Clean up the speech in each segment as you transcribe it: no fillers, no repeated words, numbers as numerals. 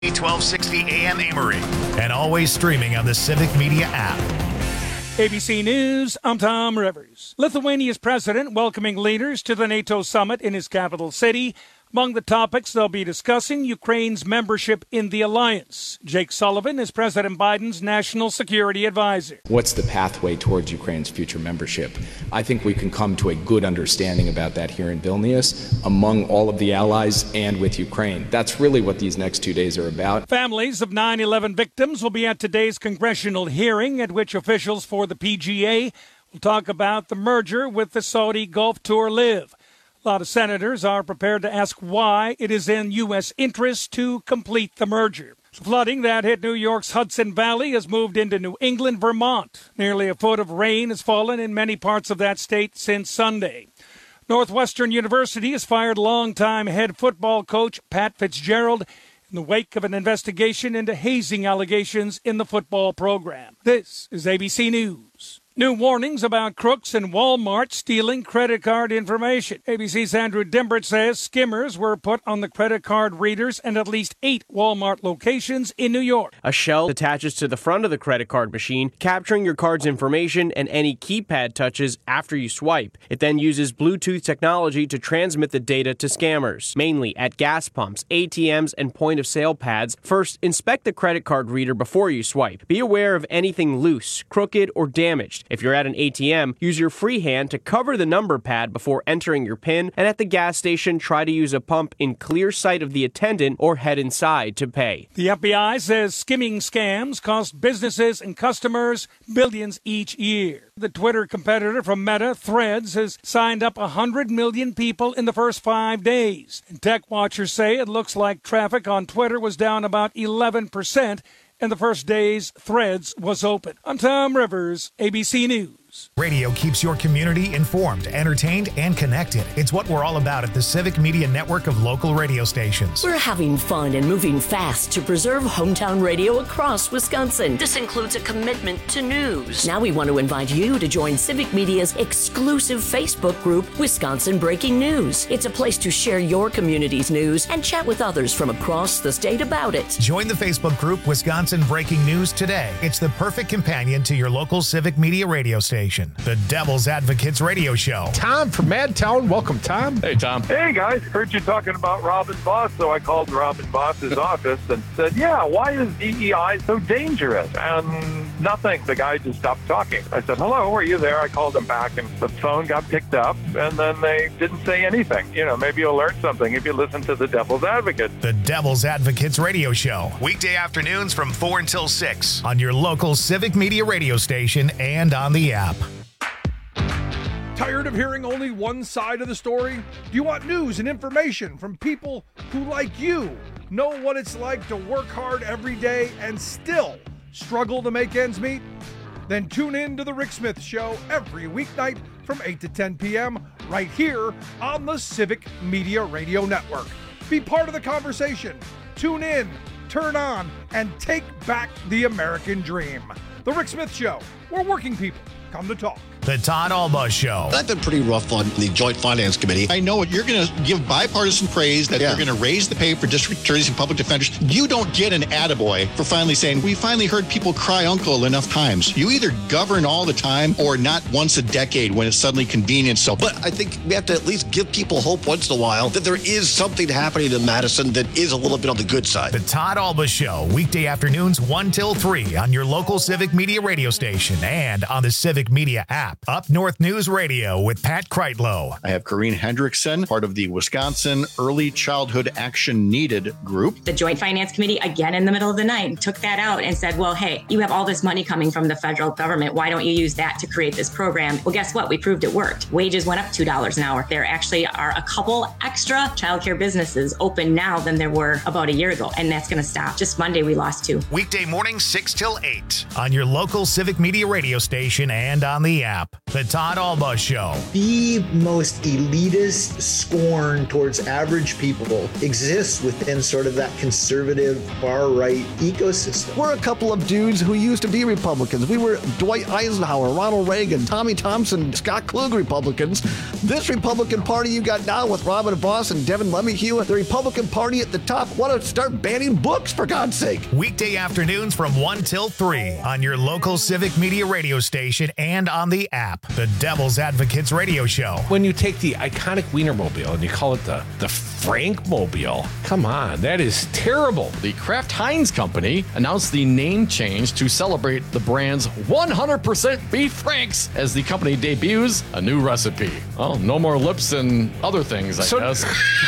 1260 AM Amory, and always streaming on the Civic Media app. ABC News, I'm Tom Rivers. Lithuania's president welcoming leaders to the NATO summit in his capital city. Among the topics they'll be discussing, Ukraine's membership in the alliance. Jake Sullivan is President Biden's national security advisor. What's the pathway towards Ukraine's future membership? I think we can come to a good understanding about that here in Vilnius among all of the allies and with Ukraine. That's really what these next 2 days are about. Families of 9/11 victims will be at today's congressional hearing at which officials for the PGA will talk about the merger with the Saudi Gulf Tour Live. A lot of senators are prepared to ask why it is in U.S. interest to complete the merger. Flooding that hit New York's Hudson Valley has moved into New England, Vermont. Nearly a foot of rain has fallen in many parts of that state since Sunday. Northwestern University has fired longtime head football coach Pat Fitzgerald in the wake of an investigation into hazing allegations in the football program. This is ABC News. New warnings about crooks in Walmart stealing credit card information. ABC's Andrew Dimbert says skimmers were put on the credit card readers in at least 8 Walmart locations in New York. A shell attaches to the front of the credit card machine, capturing your card's information and any keypad touches after you swipe. It then uses Bluetooth technology to transmit the data to scammers, mainly at gas pumps, ATMs, and point-of-sale pads. First, inspect the credit card reader before you swipe. Be aware of anything loose, crooked, or damaged. If you're at an ATM, use your free hand to cover the number pad before entering your PIN, and at the gas station, try to use a pump in clear sight of the attendant or head inside to pay. The FBI says skimming scams cost businesses and customers billions each year. The Twitter competitor from Meta, Threads, has signed up 100 million people in the first 5 days. And tech watchers say it looks like traffic on Twitter was down about 11%. In the first days, Threads was open. I'm Tom Rivers, ABC News. Radio keeps your community informed, entertained, and connected. It's what we're all about at the Civic Media network of local radio stations. We're having fun and moving fast to preserve hometown radio across Wisconsin. This includes a commitment to news. Now we want to invite you to join Civic Media's exclusive Facebook group, Wisconsin Breaking News. It's a place to share your community's news and chat with others from across the state about it. Join the Facebook group Wisconsin Breaking News today. It's the perfect companion to your local Civic Media radio station. The Devil's Advocates Radio Show. Tom from Madtown. Welcome, Tom. Hey, Tom. Hey, guys. Heard you talking about Robin Voss, so I called Robin Voss's office and said, yeah, why is DEI so dangerous? And nothing. The guy just stopped talking. I said, hello, are you there? I called him back, and the phone got picked up, and then they didn't say anything. You know, maybe you'll learn something if you listen to the Devil's Advocate. The Devil's Advocates Radio Show. Weekday afternoons from 4 until 6 on your local Civic Media radio station and on the app. Tired of hearing only one side of the story? Do you want news and information from people who, like you, know what it's like to work hard every day and still struggle to make ends meet? Then tune in to The Rick Smith Show every weeknight from 8 to 10 p.m. right here on the Civic Media Radio Network. Be part of the conversation. Tune in, turn on, and take back the American dream. The Rick Smith Show, where working people come to talk. The Todd Alba Show. I've been pretty rough on the Joint Finance Committee. I know you're going to give bipartisan praise that you're going to raise the pay for district attorneys and public defenders. You don't get an attaboy for finally saying, we finally heard people cry uncle enough times. You either govern all the time or not once a decade when it's suddenly convenient. So, but I think we have to at least give people hope once in a while that there is something happening in Madison that is a little bit on the good side. The Todd Alba Show, weekday afternoons 1 till 3 on your local Civic Media radio station and on the Civic Media app. Up North News Radio with Pat Kreitlow. I have Corrine Hendrickson, part of the Wisconsin Early Childhood Action Needed group. The Joint Finance Committee, again in the middle of the night, took that out and said, well, hey, you have all this money coming from the federal government. Why don't you use that to create this program? Well, guess what? We proved it worked. Wages went up $2 an hour. There actually are a couple extra childcare businesses open now than there were about a year ago, and that's going to stop. Just Monday, we lost 2. Weekday mornings 6 till 8 on your local Civic Media radio station and on the app. The Todd Alba Show. The most elitist scorn towards average people exists within sort of that conservative far-right ecosystem. We're a couple of dudes who used to be Republicans. We were Dwight Eisenhower, Ronald Reagan, Tommy Thompson, Scott Klug Republicans. This Republican Party you got now with Robin Vos and Devin LeMahieu, the Republican Party at the top, want to start banning books, for God's sake. Weekday afternoons from 1 till 3 on your local Civic Media radio station and on the app. The Devil's Advocates Radio Show. When you take the iconic Wienermobile and you call it the Frankmobile, come on, that is terrible. The Kraft Heinz Company announced the name change to celebrate the brand's 100% beef Franks as the company debuts a new recipe. Well, no more lips and other things, I guess.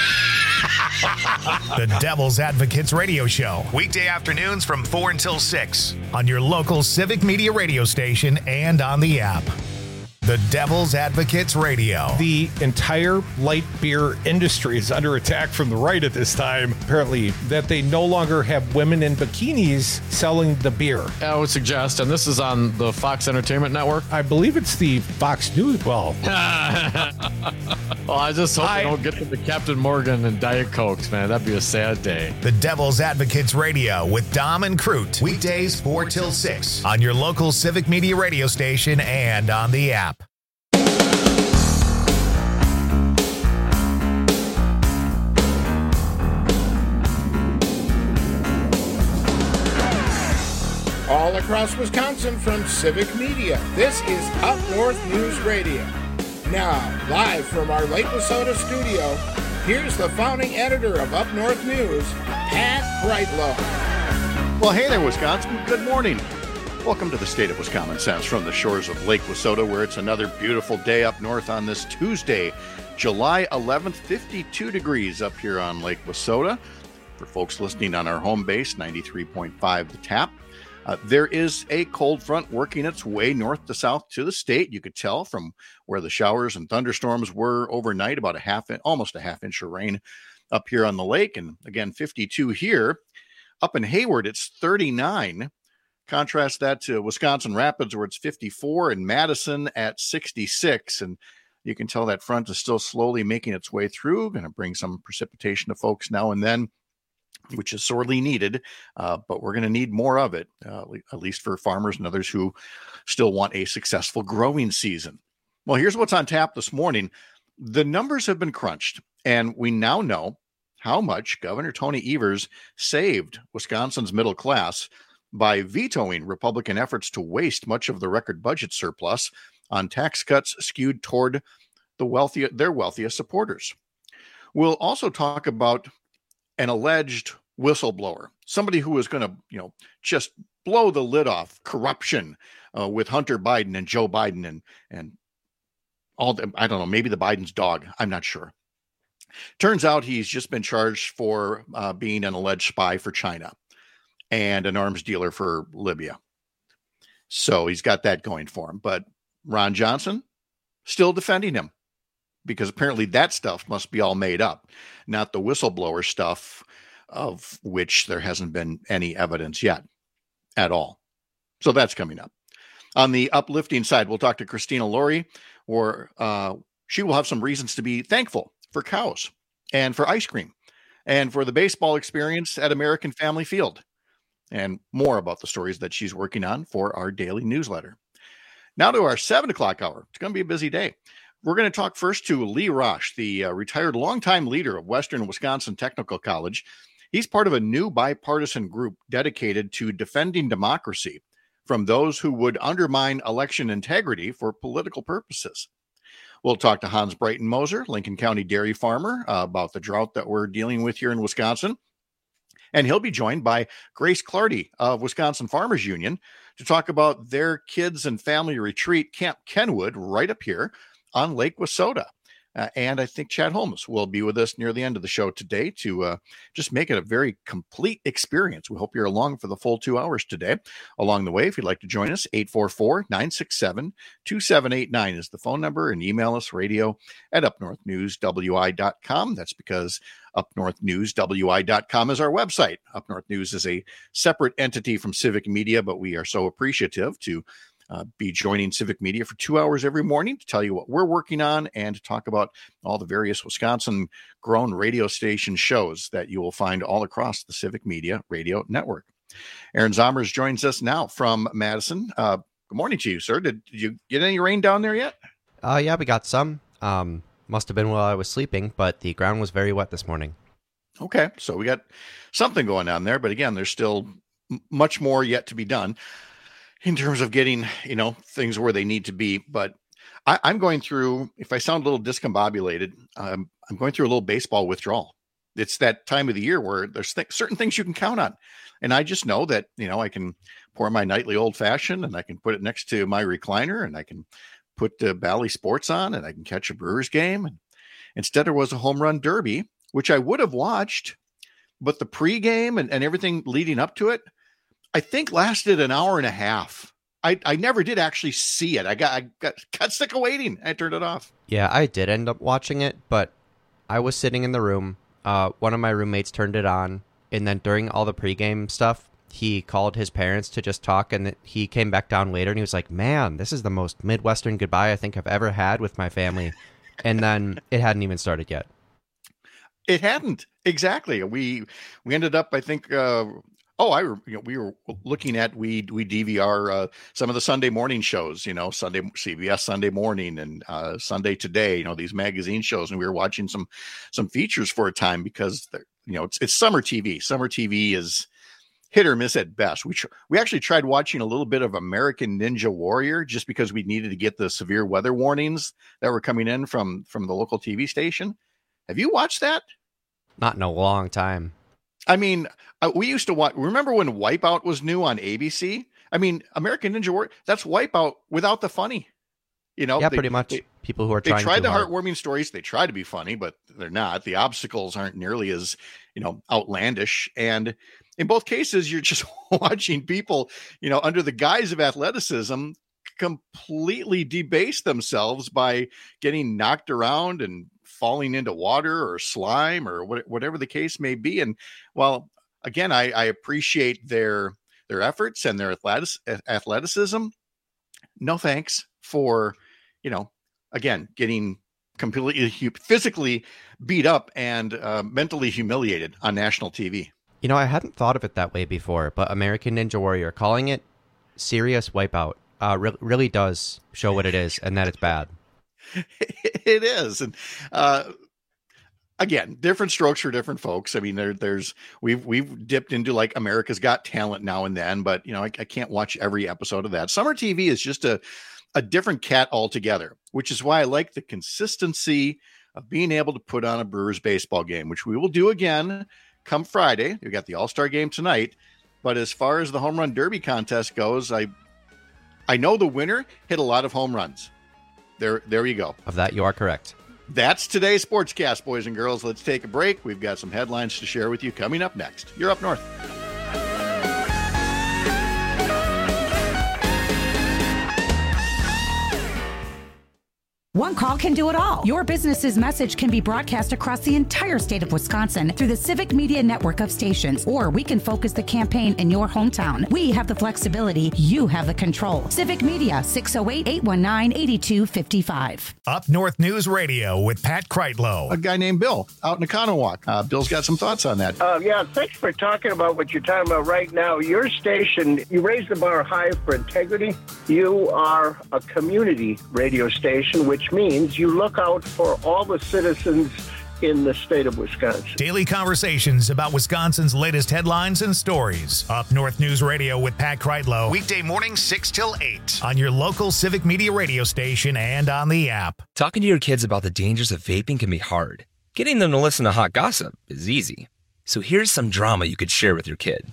The Devil's Advocates Radio Show. Weekday afternoons from 4 until 6 on your local Civic Media radio station and on the app. The Devil's Advocates Radio. The entire light beer industry is under attack from the right at this time. Apparently, that they no longer have women in bikinis selling the beer. I would suggest, and this is on the Fox Entertainment Network. I believe it's the Fox News. Well, I just hope they don't get to the Captain Morgan and Diet Cokes, man. That'd be a sad day. The Devil's Advocates Radio with Dom and Crute. Weekdays 4 till 6 on your local Civic Media radio station and on the app. All across Wisconsin from Civic Media, this is Up North News Radio. Now, live from our Lake Wissota studio, here's the founding editor of Up North News, Pat Brightlow. Well, hey there, Wisconsin. Good morning. Welcome to the state of Wisconsin Sense from the shores of Lake Wissota, where it's another beautiful day up north on this Tuesday, July 11th, 52 degrees up here on Lake Wissota. For folks listening on our home base, 93.5 The Tap. There is a cold front working its way north to south to the state. You could tell from where the showers and thunderstorms were overnight, about almost a half inch of rain up here on the lake. And again, 52 here. Up in Hayward, it's 39. Contrast that to Wisconsin Rapids, where it's 54, and Madison at 66. And you can tell that front is still slowly making its way through. Going to bring some precipitation to folks now and then, which is sorely needed, but we're going to need more of it, at least for farmers and others who still want a successful growing season. Well, here's what's on tap this morning. The numbers have been crunched, and we now know how much Governor Tony Evers saved Wisconsin's middle class by vetoing Republican efforts to waste much of the record budget surplus on tax cuts skewed toward their wealthiest supporters. We'll also talk about an alleged whistleblower, somebody who is going to, just blow the lid off corruption with Hunter Biden and Joe Biden and all. I don't know, maybe the Biden's dog. I'm not sure. Turns out he's just been charged for being an alleged spy for China and an arms dealer for Libya. So he's got that going for him. But Ron Johnson still defending him, because apparently that stuff must be all made up, not the whistleblower stuff of which there hasn't been any evidence yet at all. So that's coming up. On the uplifting side, we'll talk to Christina Laurie, or she will have some reasons to be thankful for cows and for ice cream and for the baseball experience at American Family Field, and more about the stories that she's working on for our daily newsletter. Now to our 7 o'clock hour. It's going to be a busy day. We're going to talk first to Lee Rosch, the retired longtime leader of Western Wisconsin Technical College. He's part of a new bipartisan group dedicated to defending democracy from those who would undermine election integrity for political purposes. We'll talk to Hans Breitenmoser, Lincoln County dairy farmer, about the drought that we're dealing with here in Wisconsin. And he'll be joined by Grace Clardy of Wisconsin Farmers Union to talk about their kids and family retreat, Camp Kenwood, right up here on Lake Wissota. And I think Chad Holmes will be with us near the end of the show today to just make it a very complete experience. We hope you're along for the full 2 hours today. Along the way, if you'd like to join us, 844-967-2789 is the phone number, and email us radio@upnorthnewswi.com. That's because upnorthnewswi.com is our website. Up North News is a separate entity from Civic Media, but we are so appreciative to be joining Civic Media for 2 hours every morning to tell you what we're working on and to talk about all the various Wisconsin-grown radio station shows that you will find all across the Civic Media radio network. Aaron Zommers joins us now from Madison. Good morning to you, sir. Did you get any rain down there yet? Yeah, we got some. Must have been while I was sleeping, but the ground was very wet this morning. Okay, so we got something going on there, but again, there's still much more yet to be done in terms of getting, things where they need to be. But I'm going through, if I sound a little discombobulated, I'm going through a little baseball withdrawal. It's that time of the year where there's certain things you can count on. And I just know that, I can pour my nightly old fashioned and I can put it next to my recliner and I can put Bally Sports on and I can catch a Brewers game. And instead there was a home run derby, which I would have watched, but the pregame and everything leading up to it, I think lasted an hour and a half. I never did actually see it. I got sick of waiting. I turned it off. Yeah, I did end up watching it, but I was sitting in the room. One of my roommates turned it on, and then during all the pregame stuff, he called his parents to just talk, and he came back down later, and he was like, man, this is the most Midwestern goodbye I think I've ever had with my family. And then it hadn't even started yet. It hadn't. Exactly. We ended up, I think, we were looking at, we DVR some of the Sunday morning shows, Sunday CBS Sunday Morning and Sunday Today, these magazine shows, and we were watching some features for a time because it's summer TV. Summer TV is hit or miss at best. We actually tried watching a little bit of American Ninja Warrior just because we needed to get the severe weather warnings that were coming in from the local TV station. Have you watched that? Not in a long time. I mean, we used to watch. Remember when Wipeout was new on ABC? I mean, American Ninja Warrior, that's Wipeout without the funny. Yeah, pretty much. People who are trying. They tried the heartwarming stories. They try to be funny, but they're not. The obstacles aren't nearly as outlandish. And in both cases, you're just watching people, under the guise of athleticism, completely debase themselves by getting knocked around and falling into water or slime or whatever the case may be. And while again, I appreciate their efforts and their athleticism, no thanks for, again, getting completely physically beat up and mentally humiliated on national TV. I hadn't thought of it that way before, but American Ninja Warrior, calling it serious Wipeout, really does show what it is and that it's bad. It is. And again, different strokes for different folks. I mean, we've dipped into like America's Got Talent now and then, but I can't watch every episode of that. Summer TV is just a different cat altogether, which is why I like the consistency of being able to put on a Brewers baseball game, which we will do again come Friday. We've got the All-Star game tonight. But as far as the home run derby contest goes, I know the winner hit a lot of home runs. There you go. Of that, you are correct. That's today's Sportscast, boys and girls. Let's take a break. We've got some headlines to share with you coming up next. You're Up North. One call can do it all. Your business's message can be broadcast across the entire state of Wisconsin through the Civic Media network of stations, or we can focus the campaign in your hometown. We have the flexibility. You have the control. Civic Media, 608-819-8255. Up North News Radio with Pat Kreitlow. A guy named Bill out in Econowalk. Bill's got some thoughts on that. Yeah, thanks for talking about what you're talking about right now. Your station, you raise the bar high for integrity. You are a community radio station, which means you look out for all the citizens in the state of Wisconsin. Daily conversations about Wisconsin's latest headlines and stories. Up North News Radio with Pat Kreitlow. Weekday mornings 6 till 8 on your local Civic Media radio station and on the app. Talking to your kids about the dangers of vaping can be hard. Getting them to listen to hot gossip is easy. So here's some drama you could share with your kid.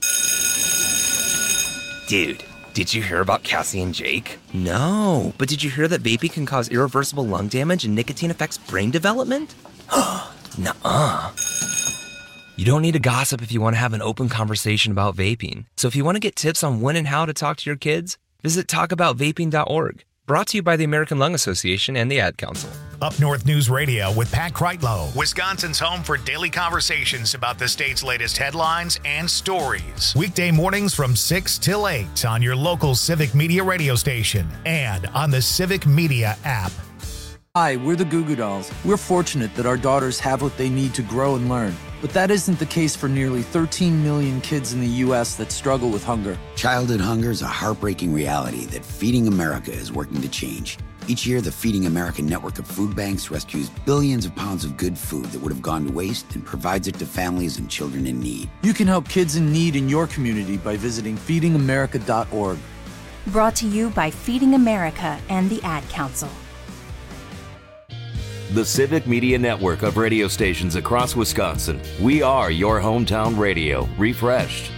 Dude, did you hear about Cassie and Jake? No, but did you hear that vaping can cause irreversible lung damage and nicotine affects brain development? Nuh-uh. You don't need to gossip if you want to have an open conversation about vaping. So if you want to get tips on when and how to talk to your kids, visit talkaboutvaping.org. Brought to you by the American Lung Association and the Ad Council. Up North News Radio with Pat Kreitlow, Wisconsin's home for daily conversations about the state's latest headlines and stories. Weekday mornings from 6 till 8 on your local Civic Media radio station and on the Civic Media app. Hi, we're the Goo Goo Dolls. We're fortunate that our daughters have what they need to grow and learn. But that isn't the case for nearly 13 million kids in the U.S. that struggle with hunger. Childhood hunger is a heartbreaking reality that Feeding America is working to change. Each year, the Feeding America network of food banks rescues billions of pounds of good food that would have gone to waste and provides it to families and children in need. You can help kids in need in your community by visiting feedingamerica.org. Brought to you by Feeding America and the Ad Council. The Civic Media Network of radio stations across Wisconsin. We are your hometown radio, refreshed.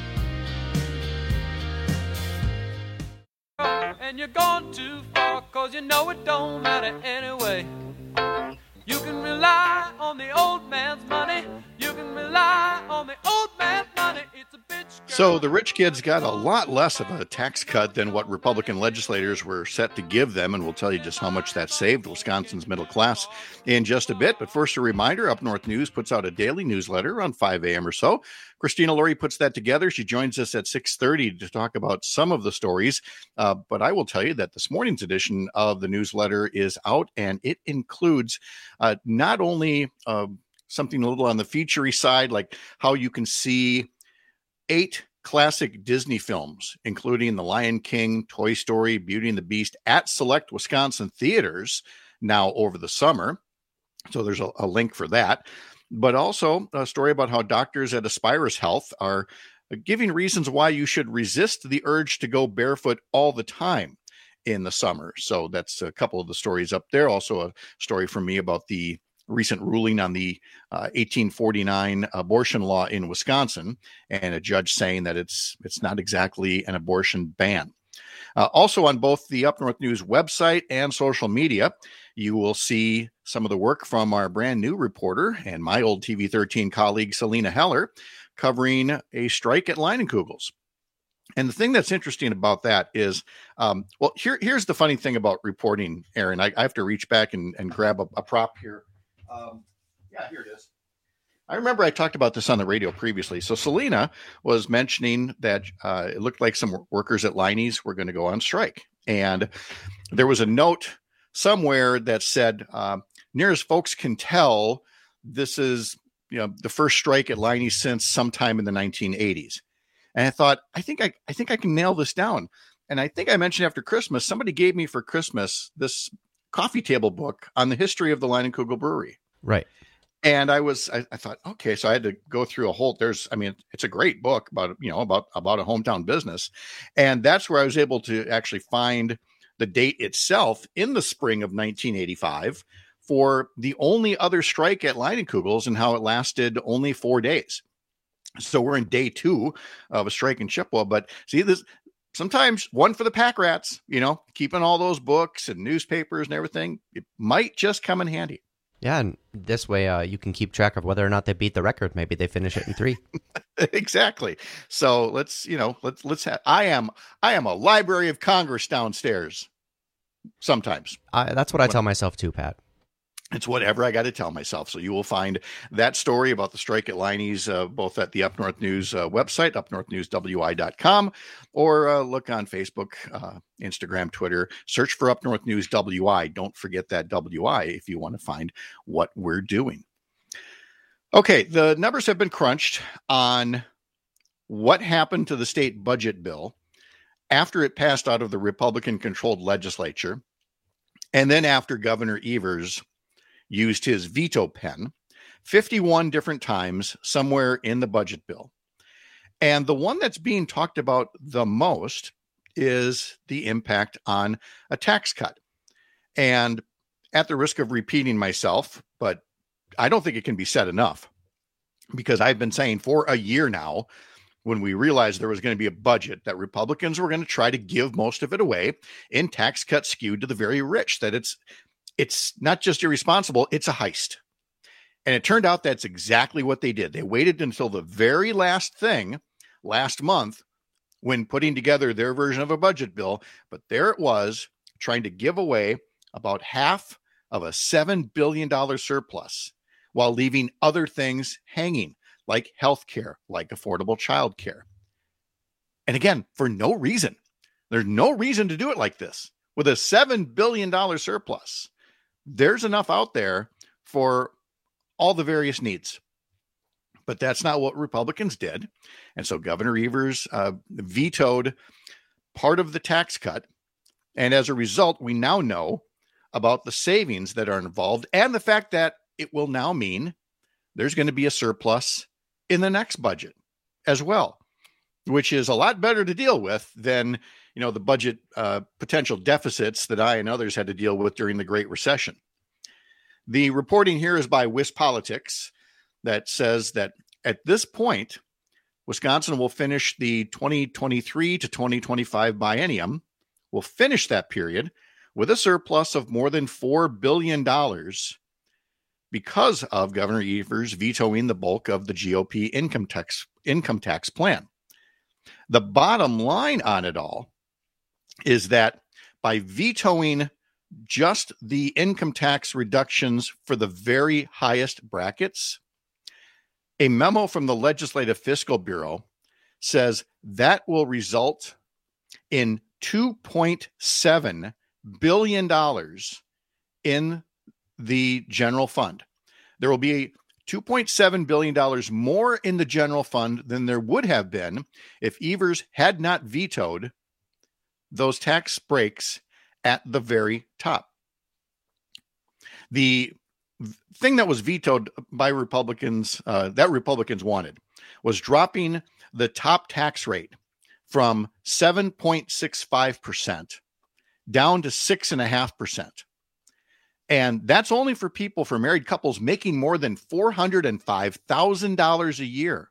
And you're gone too far, 'cause you know it don't matter anyway. You can rely on the old man's money. You can rely on the old man's money. It's a bitch. So the rich kids got a lot less of a tax cut than what Republican legislators were set to give them, and we'll tell you just how much that saved Wisconsin's middle class in just a bit. But first, a reminder, Up North News puts out a daily newsletter around 5 a.m. or so. Christina Laurie puts that together. She joins us at 6:30 to talk about some of the stories. But I will tell you that this morning's edition of the newsletter is out, and it includes not only something a little on the featurey side, like how you can see 8 classic Disney films, including The Lion King, Toy Story, Beauty and the Beast, at select Wisconsin theaters now over the summer. So there's a link for that. But also a story about how doctors at Aspirus Health are giving reasons why you should resist the urge to go barefoot all the time in the summer. So that's a couple of the stories up there. Also a story from me about the recent ruling on the 1849 abortion law in Wisconsin, and a judge saying that it's not exactly an abortion ban. Also on both the Up North News website and social media, you will see some of the work from our brand new reporter and my old TV13 colleague, Selena Heller, covering a strike at Leinenkugel's. And the thing that's interesting about that is, here's the funny thing about reporting, Aaron. I have to reach back and grab a prop here. Here it is. I remember I talked about this on the radio previously. So Selena was mentioning that it looked like some workers at Leinie's were going to go on strike. And there was a note somewhere that said, near as folks can tell, this is the first strike at Leinie's since sometime in the 1980s. And I thought, I think I can nail this down. And I think I mentioned after Christmas, somebody gave me for Christmas this coffee table book on the history of the Leinenkugel Brewery. Right. And I thought, okay, so I had to go through a whole, it's a great book about a hometown business. And that's where I was able to actually find the date itself in the spring of 1985 for the only other strike at Leinenkugel's and how it lasted only 4 days. So we're in day 2 of a strike in Chippewa, but see this, sometimes one for the pack rats, keeping all those books and newspapers and everything, it might just come in handy. Yeah, and this way you can keep track of whether or not they beat the record. Maybe they finish it in 3. Exactly. So let's have, I am a Library of Congress downstairs sometimes. That's what I tell myself too, Pat. It's whatever I got to tell myself. So you will find that story about the strike at Leinie's both at the Up North News website, upnorthnewswi.com, or look on Facebook, Instagram, Twitter. Search for Up North News WI. Don't forget that WI if you want to find what we're doing. Okay, the numbers have been crunched on what happened to the state budget bill after it passed out of the Republican-controlled legislature, and then after Governor Evers used his veto pen 51 different times somewhere in the budget bill. And the one that's being talked about the most is the impact on a tax cut. And at the risk of repeating myself, but I don't think it can be said enough, because I've been saying for a year now, when we realized there was going to be a budget, that Republicans were going to try to give most of it away in tax cuts skewed to the very rich, that it's not just irresponsible, it's a heist. And it turned out that's exactly what they did. They waited until the very last thing last month when putting together their version of a budget bill. But there it was, trying to give away about half of a $7 billion surplus while leaving other things hanging, like healthcare, like affordable childcare. And again, for no reason. There's no reason to do it like this. With a $7 billion surplus, there's enough out there for all the various needs. But that's not what Republicans did. And so Governor Evers vetoed part of the tax cut. And as a result, we now know about the savings that are involved and the fact that it will now mean there's going to be a surplus in the next budget as well, which is a lot better to deal with than, the budget potential deficits that I and others had to deal with during the Great Recession. The reporting here is by WisPolitics that says that at this point, Wisconsin will finish the 2023 to 2025 biennium, will finish that period with a surplus of more than $4 billion because of Governor Evers vetoing the bulk of the GOP income tax plan. The bottom line on it all is that by vetoing just the income tax reductions for the very highest brackets, a memo from the Legislative Fiscal Bureau says that will result in $2.7 billion in the general fund. There will be $2.7 billion more in the general fund than there would have been if Evers had not vetoed those tax breaks at the very top. The thing that was vetoed by Republicans, that Republicans wanted, was dropping the top tax rate from 7.65% down to 6.5%. And that's only for people, for married couples making more than $405,000 a year.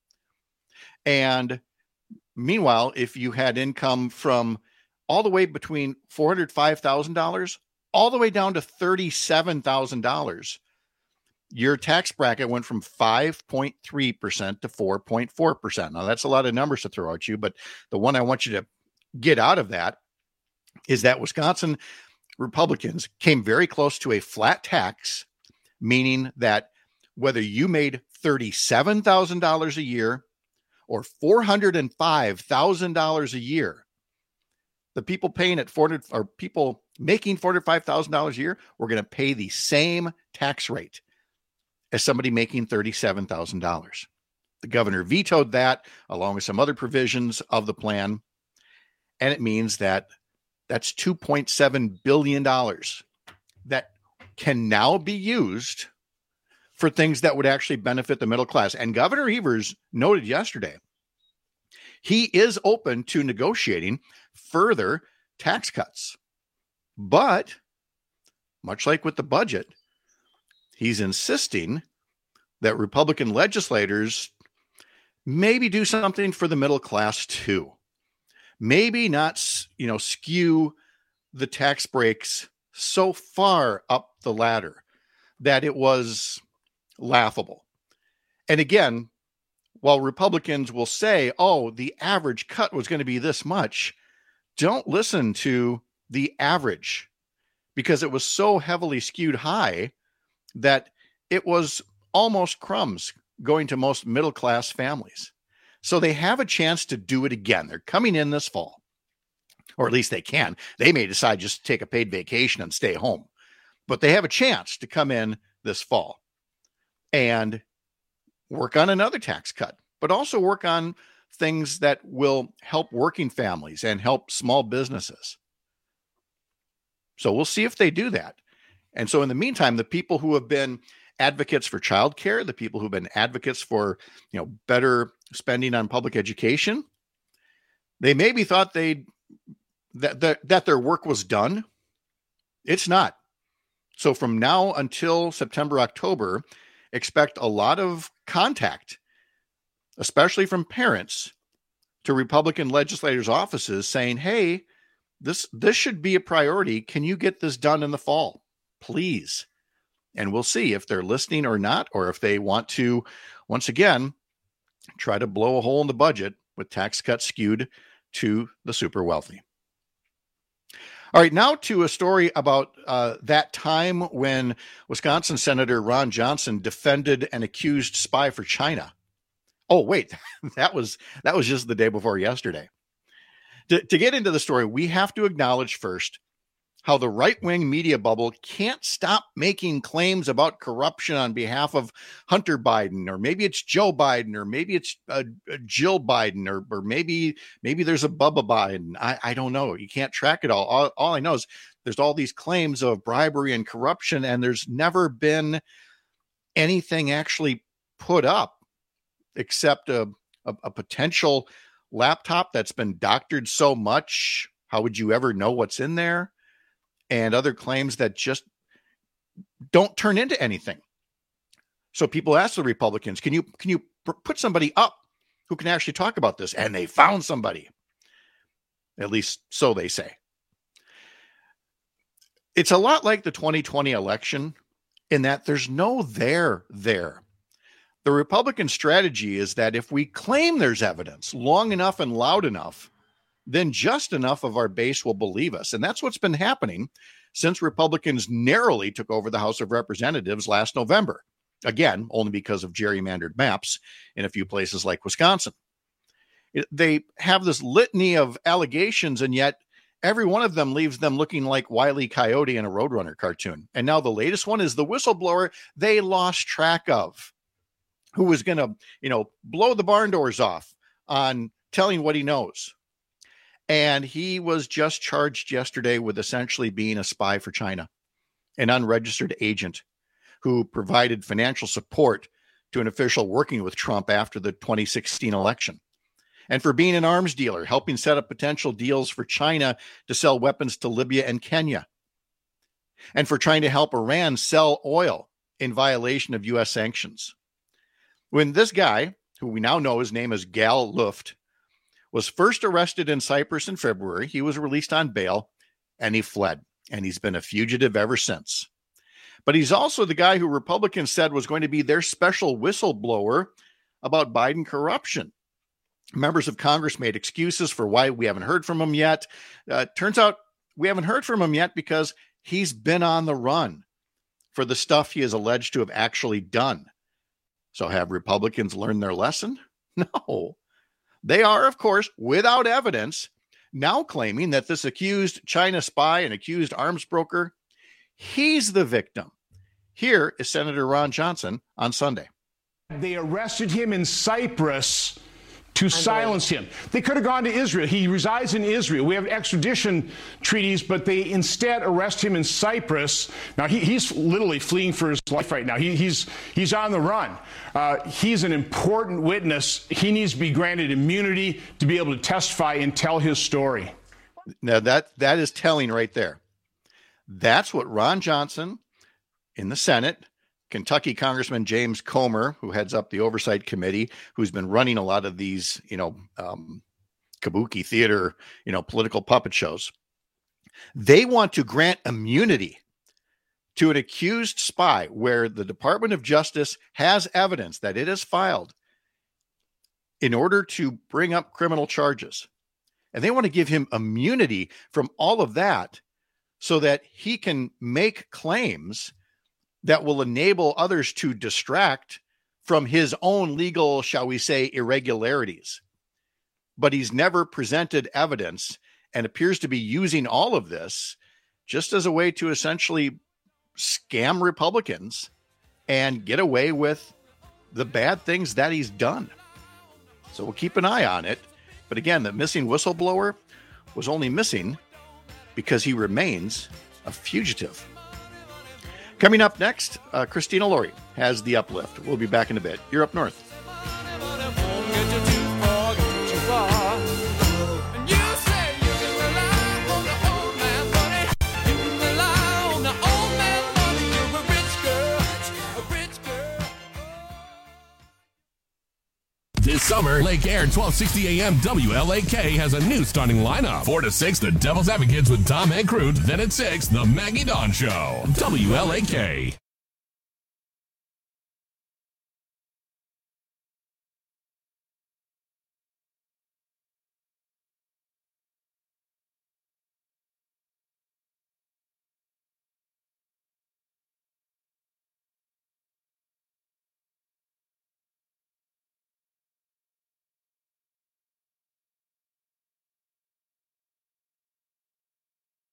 And meanwhile, if you had income from all the way between $405,000 all the way down to $37,000, your tax bracket went from 5.3% to 4.4%. Now, that's a lot of numbers to throw at you, but the one I want you to get out of that is that Wisconsin Republicans came very close to a flat tax, meaning that whether you made $37,000 a year or $405,000 a year, the people paying at people making $405,000 a year were going to pay the same tax rate as somebody making $37,000. The governor vetoed that along with some other provisions of the plan. And it means that that's $2.7 billion that can now be used for things that would actually benefit the middle class. And Governor Evers noted yesterday, he is open to negotiating further tax cuts. But much like with the budget, he's insisting that Republican legislators maybe do something for the middle class too. Maybe not, skew the tax breaks so far up the ladder that it was laughable. And again, while Republicans will say, oh, the average cut was going to be this much, don't listen to the average, because it was so heavily skewed high that it was almost crumbs going to most middle-class families. So they have a chance to do it again. They're coming in this fall, or at least they can. They may decide just to take a paid vacation and stay home, but they have a chance to come in this fall and work on another tax cut, but also work on things that will help working families and help small businesses. So we'll see if they do that. And so in the meantime, the people who have been advocates for childcare, the people who've been advocates for, better spending on public education, they maybe thought that their work was done. It's not. So from now until September, October, expect a lot of contact, especially from parents, to Republican legislators' offices saying, hey, this should be a priority. Can you get this done in the fall, please? And we'll see if they're listening or not, or if they want to, once again, try to blow a hole in the budget with tax cuts skewed to the super wealthy. All right, now to a story about that time when Wisconsin Senator Ron Johnson defended an accused spy for China. Oh, wait, that was just the day before yesterday. To get into the story, we have to acknowledge first how the right-wing media bubble can't stop making claims about corruption on behalf of Hunter Biden, or maybe it's Joe Biden, or maybe it's Jill Biden, or maybe there's a Bubba Biden. I don't know. You can't track it all. All I know is there's all these claims of bribery and corruption, and there's never been anything actually put up except a potential laptop that's been doctored so much. How would you ever know what's in there? And other claims that just don't turn into anything. So people ask the Republicans, can you put somebody up who can actually talk about this? And they found somebody. At least so they say. It's a lot like the 2020 election in that there's no there. The Republican strategy is that if we claim there's evidence long enough and loud enough, then just enough of our base will believe us. And that's what's been happening since Republicans narrowly took over the House of Representatives last November. Again, only because of gerrymandered maps in a few places like Wisconsin. They have this litany of allegations, and yet every one of them leaves them looking like Wile E. Coyote in a Roadrunner cartoon. And now the latest one is the whistleblower they lost track of, who was going to, blow the barn doors off on telling what he knows. And he was just charged yesterday with essentially being a spy for China, an unregistered agent who provided financial support to an official working with Trump after the 2016 election. And for being an arms dealer, helping set up potential deals for China to sell weapons to Libya and Kenya. And for trying to help Iran sell oil in violation of U.S. sanctions. When this guy, who we now know his name is Gal Luft, was first arrested in Cyprus in February, he was released on bail, and he fled. And he's been a fugitive ever since. But he's also the guy who Republicans said was going to be their special whistleblower about Biden corruption. Members of Congress made excuses for why we haven't heard from him yet. Turns out we haven't heard from him yet because he's been on the run for the stuff he is alleged to have actually done. So have Republicans learned their lesson? No. They are, of course, without evidence, now claiming that this accused China spy and accused arms broker, he's the victim. Here is Senator Ron Johnson on Sunday. They arrested him in Cyprus to silence him. They could have gone to Israel. He resides in Israel. We have extradition treaties, but they instead arrest him in Cyprus. Now, he's literally fleeing for his life right now. He's on the run. He's an important witness. He needs to be granted immunity to be able to testify and tell his story. Now, that is telling right there. That's what Ron Johnson in the Senate, Kentucky Congressman James Comer, who heads up the Oversight Committee, who's been running a lot of these, kabuki theater, political puppet shows. They want to grant immunity to an accused spy where the Department of Justice has evidence that it has filed in order to bring up criminal charges. And they want to give him immunity from all of that so that he can make claims that will enable others to distract from his own legal, shall we say, irregularities. But he's never presented evidence and appears to be using all of this just as a way to essentially scam Republicans and get away with the bad things that he's done. So we'll keep an eye on it. But again, the missing whistleblower was only missing because he remains a fugitive. Coming up next, Christina Laurie has the uplift. We'll be back in a bit. You're Up North. This summer, Lake Air 1260 AM WLAK has a new stunning lineup. 4 to 6, the Devil's Advocates with Tom and Crute. Then at 6, the Maggie Dawn Show. WLAK.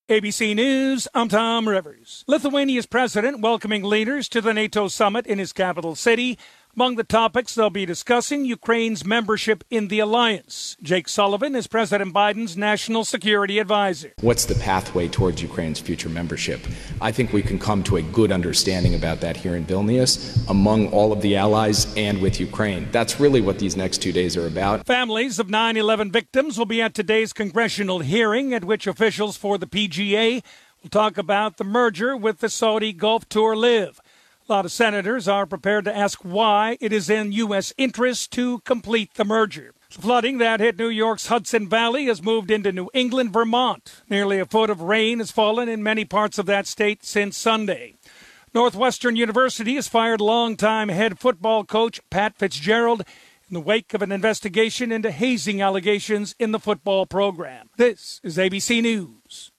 ABC News, I'm Tom Rivers. Lithuania's president welcoming leaders to the NATO summit in his capital city. Among the topics they'll be discussing, Ukraine's membership in the alliance. Jake Sullivan is President Biden's national security advisor. What's the pathway towards Ukraine's future membership? I think we can come to a good understanding about that here in Vilnius among all of the allies and with Ukraine. That's really what these next 2 days are about. Families of 9/11 victims will be at today's congressional hearing at which officials for the PGA will talk about the merger with the Saudi Gulf Tour Live. A lot of senators are prepared to ask why it is in U.S. interest to complete the merger. Flooding that hit New York's Hudson Valley has moved into New England, Vermont. Nearly a foot of rain has fallen in many parts of that state since Sunday. Northwestern University has fired longtime head football coach Pat Fitzgerald in the wake of an investigation into hazing allegations in the football program. This is ABC News.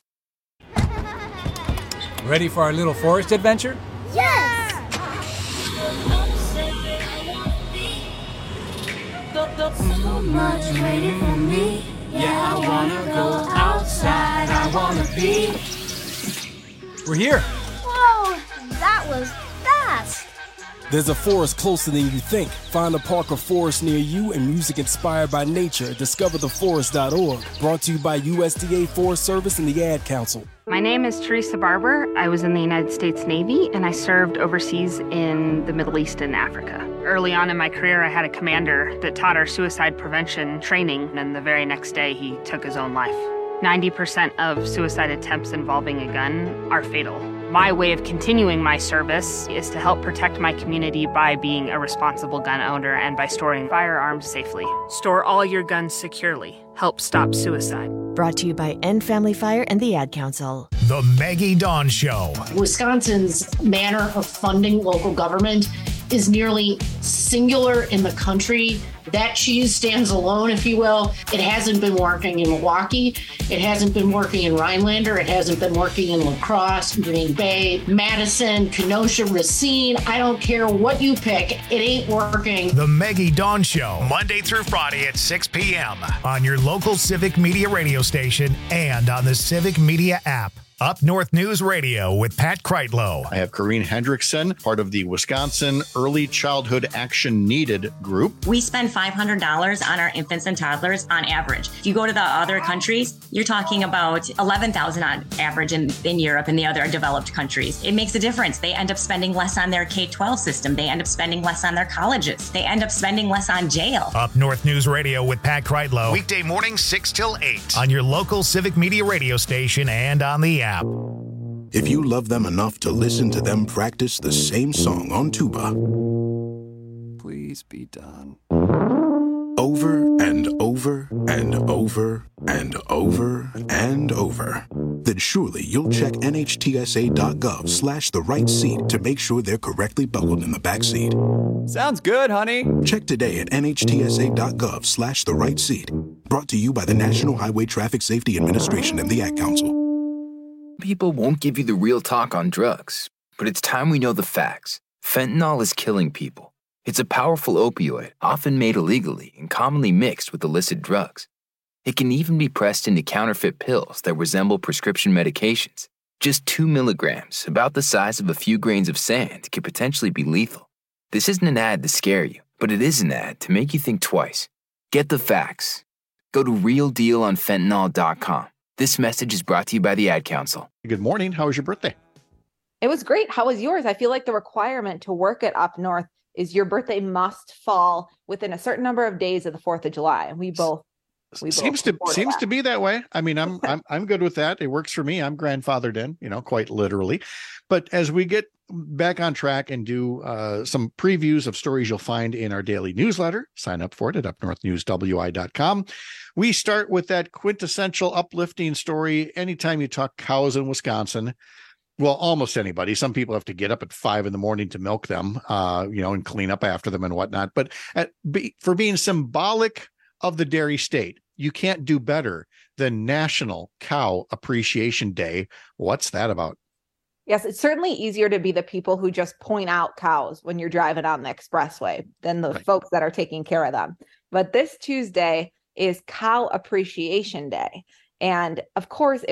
Ready for our little forest adventure? Yes! So much waiting for me. Yeah, I wanna go outside. I wanna be. We're here. Whoa, that was fast. There's a forest closer than you think. Find a park or forest near you and music inspired by nature. DiscoverTheForest.org. Brought to you by USDA Forest Service and the Ad Council. My name is Teresa Barber. I was in the United States Navy, and I served overseas in the Middle East and Africa. Early on in my career, I had a commander that taught our suicide prevention training, and the very next day, he took his own life. 90% of suicide attempts involving a gun are fatal. My way of continuing my service is to help protect my community by being a responsible gun owner and by storing firearms safely. Store all your guns securely. Help stop suicide. Brought to you by End Family Fire and the Ad Council. The Maggie Dawn Show. Wisconsin's manner of funding local government is nearly singular in the country. That cheese stands alone, if you will. It hasn't been working in Milwaukee. It hasn't been working in Rhinelander. It hasn't been working in La Crosse, Green Bay, Madison, Kenosha, Racine. I don't care what you pick. It ain't working. The Maggie Dawn Show, Monday through Friday at 6 p.m. on your local Civic Media radio station and on the Civic Media app. Up North News Radio with Pat Kreitlow. I have Corrine Hendrickson, part of the Wisconsin Early Childhood Action Needed group. We spend $500 on our infants and toddlers on average. If you go to the other countries, you're talking about $11,000 on average in Europe and the other developed countries. It makes a difference. They end up spending less on their K-12 system. They end up spending less on their colleges. They end up spending less on jail. Up North News Radio with Pat Kreitlow. Weekday mornings 6 till 8 on your local Civic Media radio station and on the app. If you love them enough to listen to them practice the same song on tuba, please be done. Over and over and over and over and over, then surely you'll check NHTSA.gov/the right seat to make sure they're correctly buckled in the back seat. Sounds good, honey. Check today at NHTSA.gov/the right seat. Brought to you by the National Highway Traffic Safety Administration and the Ad Council. People won't give you the real talk on drugs, but it's time we know the facts. Fentanyl is killing people. It's a powerful opioid, often made illegally and commonly mixed with illicit drugs. It can even be pressed into counterfeit pills that resemble prescription medications. Just 2 milligrams, about the size of a few grains of sand, could potentially be lethal. This isn't an ad to scare you, but it is an ad to make you think twice. Get the facts. Go to realdealonfentanyl.com. This message is brought to you by the Ad Council. Good morning. How was your birthday? It was great. How was yours? I feel like the requirement to work at Up North is your birthday must fall within a certain number of days of the 4th of July. And we both seems to be that way. I mean, I'm good with that. It works for me. I'm grandfathered in, quite literally. But as we get back on track and do some previews of stories you'll find in our daily newsletter, sign up for it at upnorthnewswi.com. We start with that quintessential uplifting story. Anytime you talk cows in Wisconsin, well, almost anybody. Some people have to get up at 5 a.m. to milk them, and clean up after them and whatnot. But for being symbolic of the dairy state, you can't do better than National Cow Appreciation Day. What's that about? Yes, it's certainly easier to be the people who just point out cows when you're driving on the expressway than the folks that are taking care of them. But this Tuesday is Cow Appreciation Day. And of course, it was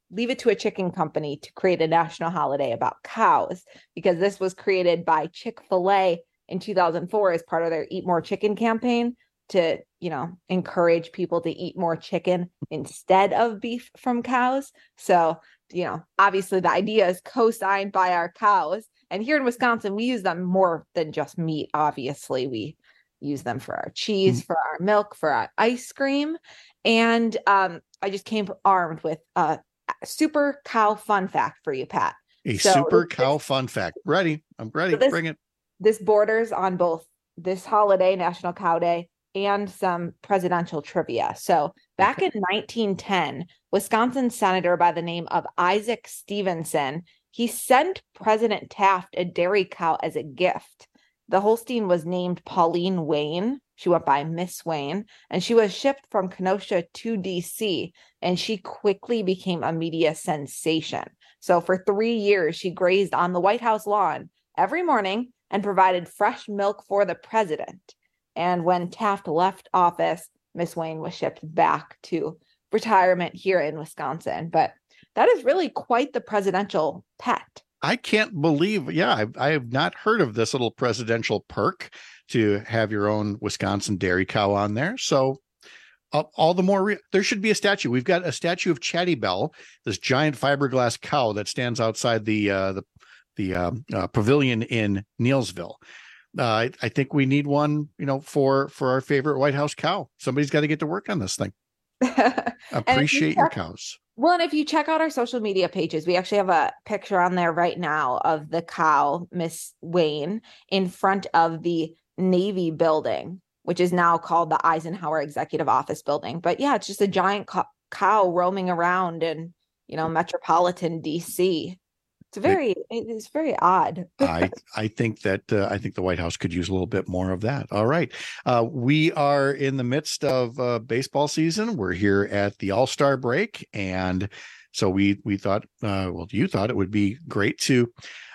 Leave It to a Chicken Company to create a national holiday about cows, because this was created by Chick-fil-A in 2004 as part of their Eat More Chicken campaign to, encourage people to eat more chicken instead of beef from cows. So, obviously the idea is co-signed by our cows. And here in Wisconsin, we use them more than just meat. Obviously, we use them for our cheese, for our milk, for our ice cream. And I just came armed with a super cow fun fact for you, Pat. Super cow fun fact. Ready. I'm ready. Bring it. This borders on both this holiday, National Cow Day, and some presidential trivia. So back in 1910, Wisconsin senator by the name of Isaac Stevenson, he sent President Taft a dairy cow as a gift. The Holstein was named Pauline Wayne. She went by Miss Wayne, and she was shipped from Kenosha to DC, and she quickly became a media sensation. So for 3 years, she grazed on the White House lawn every morning and provided fresh milk for the president. And when Taft left office, Miss Wayne was shipped back to retirement here in Wisconsin. But that is really quite the presidential pet. I can't believe, I have not heard of this little presidential perk to have your own Wisconsin dairy cow on there. So all the more, there should be a statue. We've got a statue of Chatty Bell, this giant fiberglass cow that stands outside the pavilion in Neilsville. I think we need one, for our favorite White House cow. Somebody's got to get to work on this thing. Appreciate your cows. Well, and if you check out our social media pages, we actually have a picture on there right now of the cow, Miss Wayne, in front of the Navy building, which is now called the Eisenhower Executive Office building. But yeah, it's just a giant cow roaming around in, metropolitan DC. It's very odd. I think that the White House could use a little bit more of that. All right. We are in the midst of baseball season. We're here at the All-Star break. And so we thought, you thought it would be great to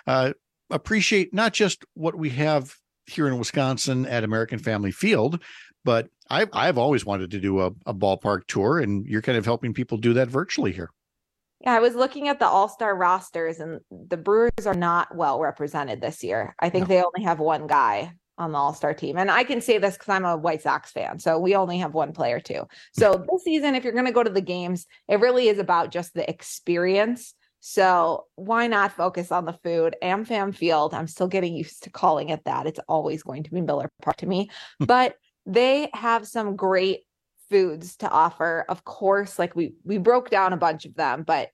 appreciate not just what we have here in Wisconsin at American Family Field, but I've always wanted to do a ballpark tour, and you're kind of helping people do that virtually here. Yeah, I was looking at the All-Star rosters, and the Brewers are not well represented this year. I think they only have one guy on the All-Star team. And I can say this because I'm a White Sox fan. So we only have one player too. So this season, if you're going to go to the games, it really is about just the experience. So why not focus on the food? AmFam Field, I'm still getting used to calling it that. It's always going to be Miller Park to me. But they have some great foods to offer. Of course, like we broke down a bunch of them, but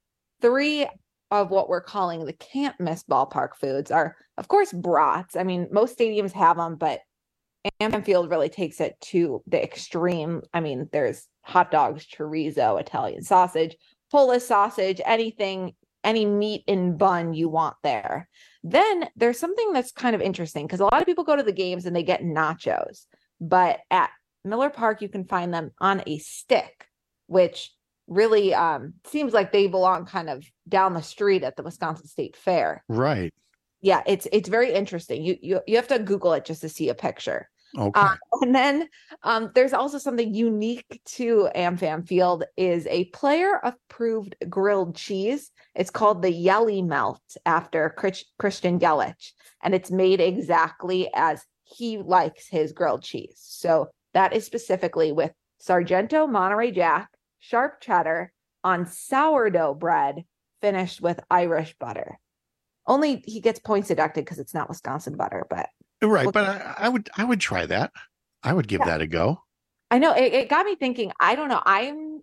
3 of what we're calling the can't miss ballpark foods are, of course, brats. I mean, most stadiums have them, but AmFam Field really takes it to the extreme. I mean, there's hot dogs, chorizo, Italian sausage, Polish sausage, anything, any meat in bun you want there. Then there's something that's kind of interesting because a lot of people go to the games and they get nachos, but at Miller Park, you can find them on a stick, which really seems like they belong kind of down the street at the Wisconsin State Fair. Right. Yeah, it's very interesting. You have to Google it just to see a picture. Okay. And then there's also something unique to AmFam Field is a player-approved grilled cheese. It's called the Yelly Melt after Christian Yelich, and it's made exactly as he likes his grilled cheese. So that is specifically with Sargento Monterey Jack, sharp cheddar on sourdough bread finished with Irish butter. Only he gets points deducted because it's not Wisconsin butter, but right. But I would try that. I would give that a go. I know it got me thinking. I don't know.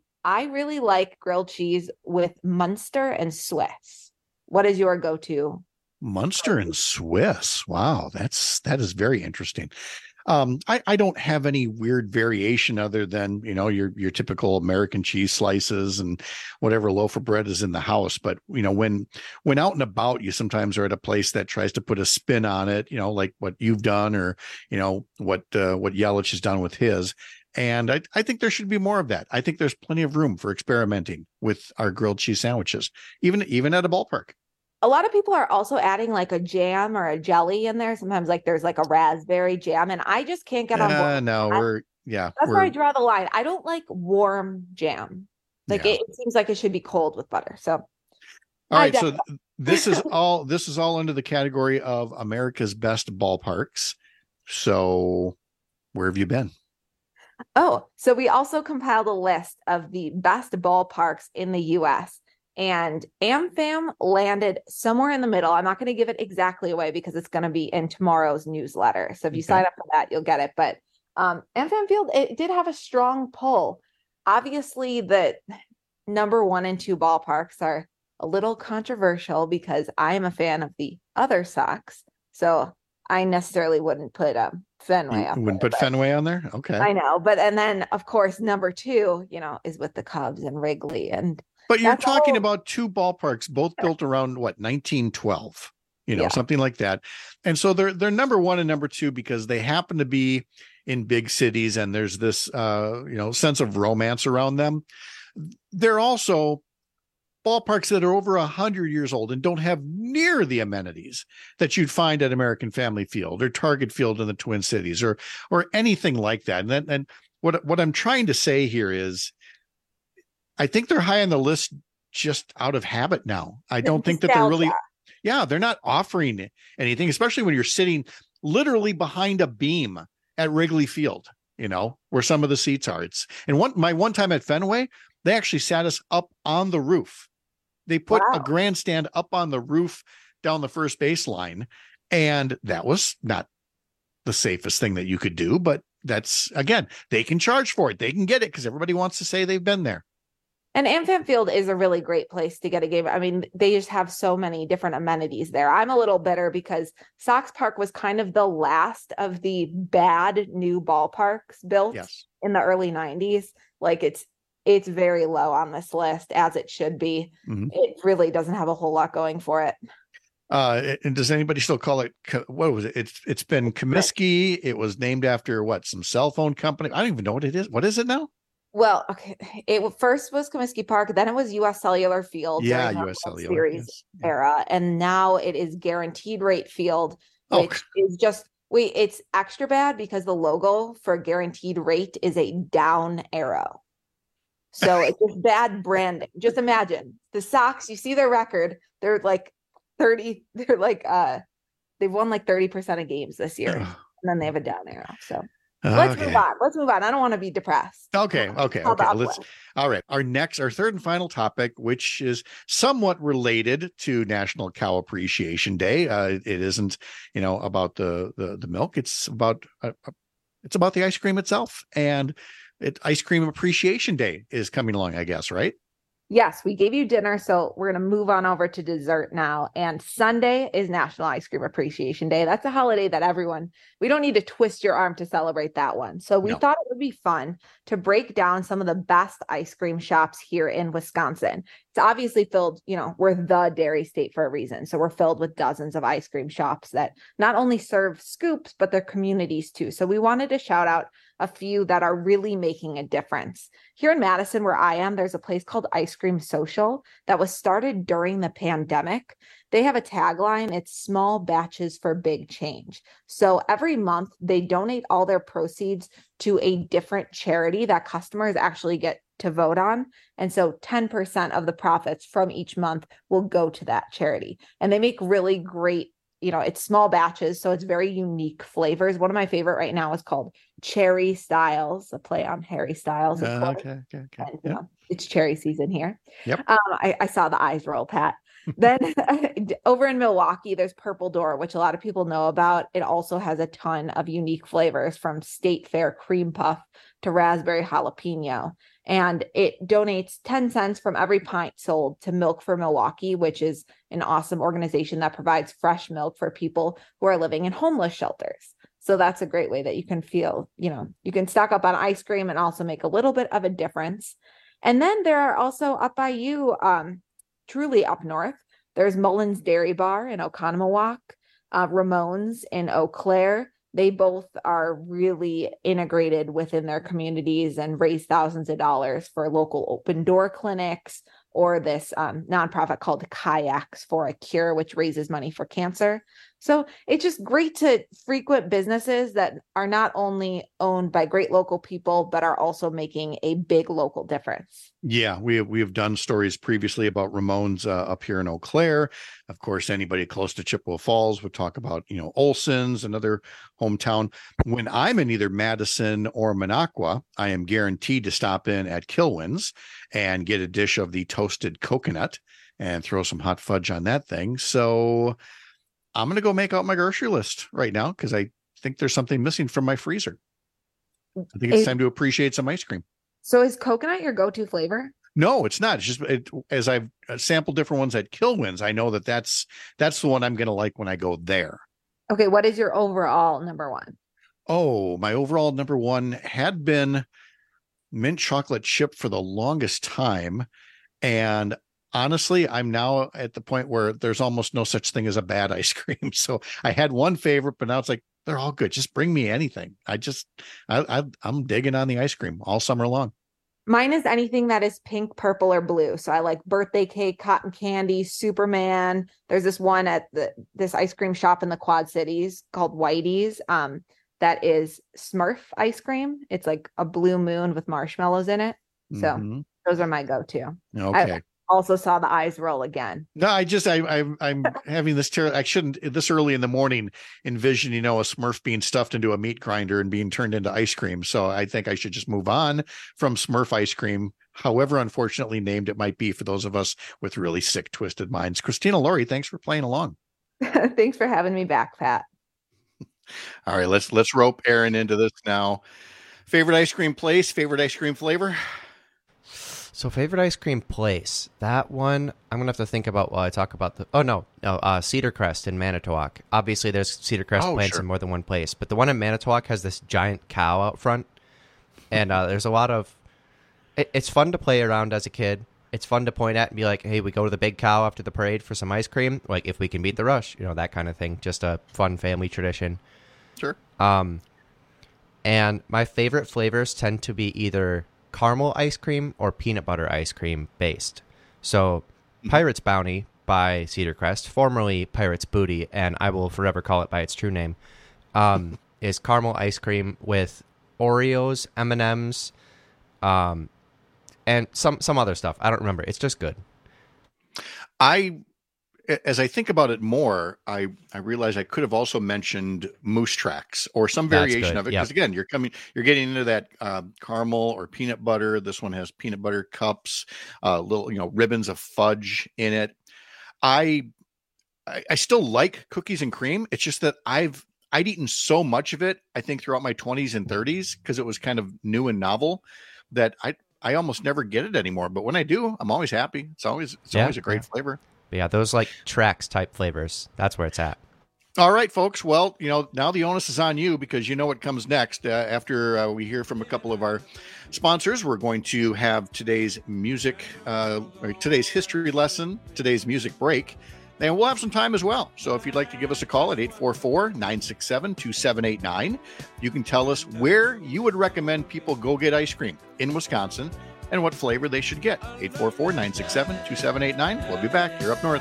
I really like grilled cheese with Munster and Swiss. What is your go-to? Munster and Swiss. Wow, that is very interesting. I don't have any weird variation other than, your typical American cheese slices and whatever loaf of bread is in the house. But, when out and about, you sometimes are at a place that tries to put a spin on it, like what you've done or, what Yelich has done with his. And I think there should be more of that. I think there's plenty of room for experimenting with our grilled cheese sandwiches, even at a ballpark. A lot of people are also adding like a jam or a jelly in there. Sometimes like there's like a raspberry jam, and I just can't get on board. No, that's where I draw the line. I don't like warm jam. Like it seems like it should be cold with butter. So all right, so this is all under the category of America's best ballparks. So where have you been? Oh, so we also compiled a list of the best ballparks in the U.S. and AmFam landed somewhere in the middle. I'm not going to give it exactly away because it's going to be in tomorrow's newsletter. So if you sign up for that, you'll get it. But AmFam Field, it did have a strong pull. Obviously, the number 1 and 2 ballparks are a little controversial because I am a fan of the other Sox. So I necessarily wouldn't put Fenway up. Wouldn't put Fenway on there? Okay. I know. But and then, of course, number 2, is with the Cubs and Wrigley. But you're talking about 2 ballparks, both built around, 1912, something like that. And so they're number 1 and number 2 because they happen to be in big cities and there's this, sense of romance around them. They're also ballparks that are over 100 years old and don't have near the amenities that you'd find at American Family Field or Target Field in the Twin Cities or anything like that. And what I'm trying to say here is I think they're high on the list just out of habit now. I don't think that they're really, they're not offering anything, especially when you're sitting literally behind a beam at Wrigley Field, where some of the seats are. My one time at Fenway, they actually sat us up on the roof. They put a grandstand up on the roof down the first baseline, and that was not the safest thing that you could do, but that's, again, they can charge for it. They can get it because everybody wants to say they've been there. And AmFam Field is a really great place to get a game. I mean, they just have so many different amenities there. I'm a little bitter because Sox Park was kind of the last of the bad new ballparks built in the early 90s. Like it's very low on this list, as it should be. Mm-hmm. It really doesn't have a whole lot going for it. And does anybody still call it, what was it? It's been Comiskey. It was named after some cell phone company. I don't even know what it is. What is it now? Well, okay. It first was Comiskey Park, then it was U.S. Cellular Field. Yeah, U.S. Cellular Series era, and now it is Guaranteed Rate Field, which is just it's extra bad because the logo for Guaranteed Rate is a down arrow. So it's just bad branding. Just imagine the Sox. You see their record; they're like 30. They're like they've won like 30% of games this year, and then they have a down arrow. So. Let's move on. I don't want to be depressed. Okay. All right. Our third and final topic, which is somewhat related to National Cow Appreciation Day. It isn't, about the milk. It's about the ice cream itself. And Ice Cream Appreciation Day is coming along, I guess, right? Yes, we gave you dinner, so we're going to move on over to dessert now. And Sunday is National Ice Cream Appreciation Day. That's a holiday that we don't need to twist your arm to celebrate that one. So we thought it would be fun to break down some of the best ice cream shops here in Wisconsin. It's obviously filled, we're the dairy state for a reason. So we're filled with dozens of ice cream shops that not only serve scoops, but their communities too. So we wanted to shout out a few that are really making a difference. Here in Madison, where I am, there's a place called Ice Cream Social that was started during the pandemic. They have a tagline, it's small batches for big change. So every month they donate all their proceeds to a different charity that customers actually get to vote on. And so 10% of the profits from each month will go to that charity. And they make really great, it's small batches, so it's very unique flavors. One of my favorite right now is called Cherry Styles, a play on Harry Styles. Okay. And, it's cherry season here. Yep. I saw the eyes roll, Pat. Then over in Milwaukee, there's Purple Door, which a lot of people know about. It also has a ton of unique flavors, from State Fair cream puff to raspberry jalapeno. And it donates 10 cents from every pint sold to Milk for Milwaukee, which is an awesome organization that provides fresh milk for people who are living in homeless shelters. So that's a great way that you can feel, you can stock up on ice cream and also make a little bit of a difference. And then there are also up by you, truly up north, there's Mullins Dairy Bar in Oconomowoc, Ramones in Eau Claire. They both are really integrated within their communities and raise thousands of dollars for local open door clinics, or this nonprofit called Kayaks for a Cure, which raises money for cancer. So it's just great to frequent businesses that are not only owned by great local people, but are also making a big local difference. Yeah, we have done stories previously about Ramones up here in Eau Claire. Of course, anybody close to Chippewa Falls would talk about, Olson's, another hometown. When I'm in either Madison or Minocqua, I am guaranteed to stop in at Kilwins and get a dish of the toasted coconut and throw some hot fudge on that thing. So I'm going to go make out my grocery list right now because I think there's something missing from my freezer. I think it's time to appreciate some ice cream. So is coconut your go-to flavor? No, it's not. It's just as I've sampled different ones at Kilwins, I know that's the one I'm going to like when I go there. Okay, what is your overall number one? Oh, my overall number one had been mint chocolate chip for the longest time. And honestly, I'm now at the point where there's almost no such thing as a bad ice cream. So I had one favorite, but now it's like, they're all good. Just bring me anything. I'm digging on the ice cream all summer long. Mine is anything that is pink, purple, or blue. So I like birthday cake, cotton candy, Superman. There's this one at this ice cream shop in the Quad Cities called Whitey's. That is Smurf ice cream. It's like a blue moon with marshmallows in it. So those are my go-to. Okay. I also saw the eyes roll again. No, I'm having this I shouldn't this early in the morning envision, a Smurf being stuffed into a meat grinder and being turned into ice cream. So I think I should just move on from Smurf ice cream, however unfortunately named it might be for those of us with really sick, twisted minds. Christina Laurie, thanks for playing along. Thanks for having me back, Pat. All right, let's rope Aaron into this now. Favorite ice cream place, favorite ice cream flavor? So favorite ice cream place, that one I'm gonna have to think about while I talk about Cedar Crest in Manitowoc. Obviously, there's Cedar Crest plants in more than one place, but the one in Manitowoc has this giant cow out front, and there's a lot of. It's fun to play around as a kid. It's fun to point at and be like, "Hey, we go to the big cow after the parade for some ice cream." Like if we can beat the rush, that kind of thing. Just a fun family tradition. Sure. And my favorite flavors tend to be either caramel ice cream or peanut butter ice cream based. So Pirate's Bounty by Cedar Crest, formerly Pirate's Booty, and I will forever call it by its true name, is caramel ice cream with Oreos, M&Ms, and some other stuff. I don't remember. It's just good. As I think about it more, I realize I could have also mentioned Moose Tracks or some variation of it. Because again, you're getting into that caramel or peanut butter. This one has peanut butter cups, little, ribbons of fudge in it. I still like cookies and cream. It's just that I'd eaten so much of it, I think throughout my 20s and 30s, because it was kind of new and novel, that I almost never get it anymore. But when I do, I'm always happy. It's always a great flavor. But yeah, those like Tracks type flavors. That's where it's at. All right, folks. Well, now the onus is on you because you know what comes next. After we hear from a couple of our sponsors, we're going to have today's today's history lesson, today's music break, and we'll have some time as well. So if you'd like to give us a call at 844-967-2789, you can tell us where you would recommend people go get ice cream in Wisconsin and what flavor they should get. 844-967-2789. We'll be back. You're up north.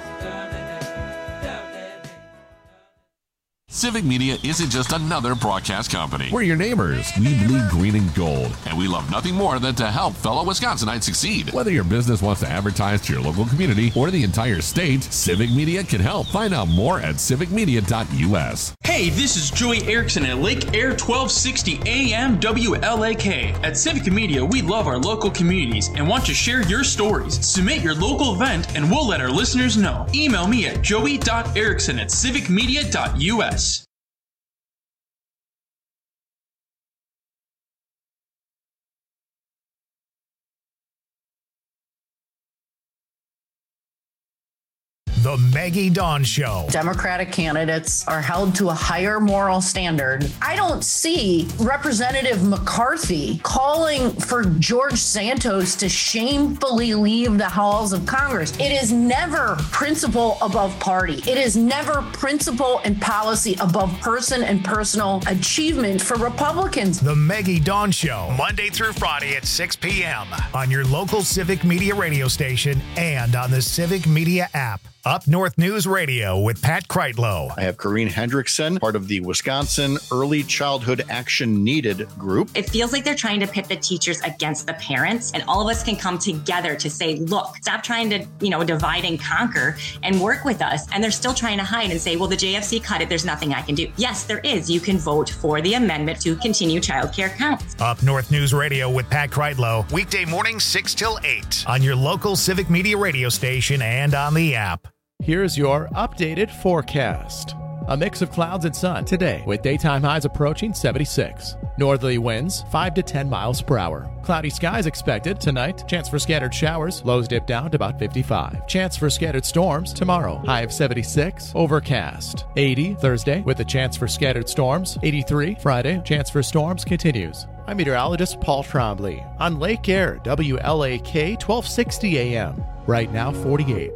Civic Media isn't just another broadcast company. We're your neighbors. We bleed green and gold. And we love nothing more than to help fellow Wisconsinites succeed. Whether your business wants to advertise to your local community or the entire state, Civic Media can help. Find out more at civicmedia.us. Hey, this is Joey Erickson at Lake Air 1260 AM WLAK. At Civic Media, we love our local communities and want to share your stories. Submit your local event and we'll let our listeners know. Email me at joey.erickson@civicmedia.us. The Maggie Dawn Show. Democratic candidates are held to a higher moral standard. I don't see Representative McCarthy calling for George Santos to shamefully leave the halls of Congress. It is never principle above party. It is never principle and policy above person and personal achievement for Republicans. The Maggie Dawn Show, Monday through Friday at 6 p.m. on your local Civic Media radio station and on the Civic Media app. Up North News Radio with Pat Kreitlow. I have Corrine Hendrickson, part of the Wisconsin Early Childhood Action Needed group. It feels like they're trying to pit the teachers against the parents, and all of us can come together to say, look, stop trying to, divide and conquer and work with us. And they're still trying to hide and say, well, the JFC cut it. There's nothing I can do. Yes, there is. You can vote for the amendment to continue childcare counts. Up North News Radio with Pat Kreitlow. Weekday mornings 6 till 8 on your local Civic Media radio station and on the app. Here's your updated forecast. A mix of clouds and sun today with daytime highs approaching 76. Northerly winds 5 to 10 miles per hour. Cloudy skies expected tonight. Chance for scattered showers. Lows dip down to about 55. Chance for scattered storms tomorrow. High of 76. Overcast. 80 Thursday with a chance for scattered storms. 83 Friday. Chance for storms continues. I'm meteorologist Paul Trombley on Lake Air, WLAK 1260 AM. Right now 48.